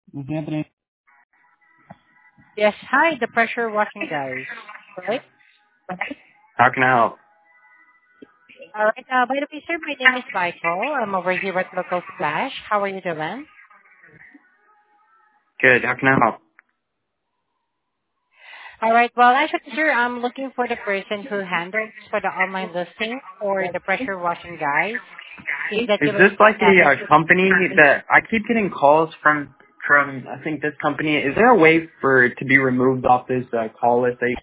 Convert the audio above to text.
This is Anthony. Yes, hi, the pressure washing guys. Right? How can I help? All right. By the way, sir, my name is Michael. I'm over here at Local Splash. How are you doing? Good. How can I help? All right. Well, actually, sir, I'm looking for the person who handles for the online listing for the pressure washing guys. Is that Is you this may like manage? a company that I keep getting calls from? I think this company. Is there a way for it to be removed off this call list that